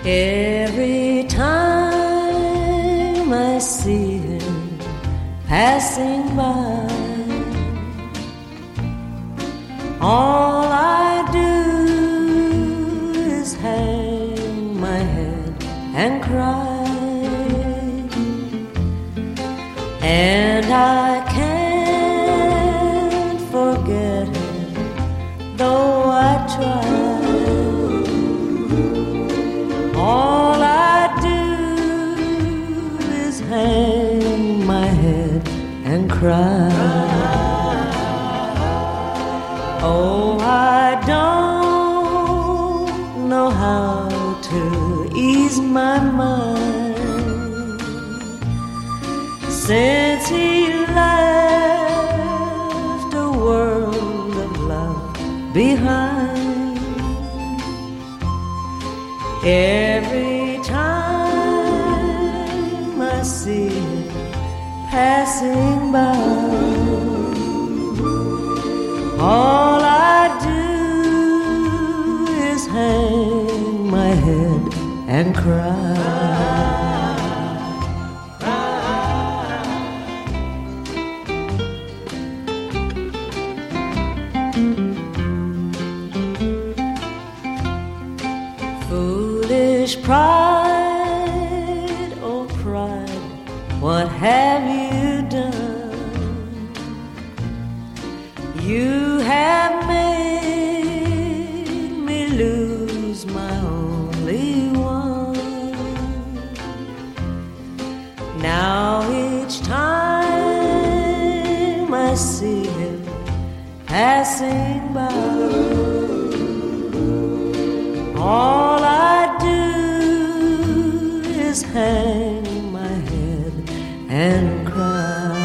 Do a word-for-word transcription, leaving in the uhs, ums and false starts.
Every time I see him passing by, all I do is hang my head and cry, and I can't forget him, though I try. All I do is hang my head and cry. Oh, I don't know how to ease my mind since he left a world of love behind. Every time I see him passing by, all I do is hang my head and cry. Foolish pride, oh pride, what have you done? You have made me lose my only one. Now each time I see him passing by, all I do is hang my head and cry.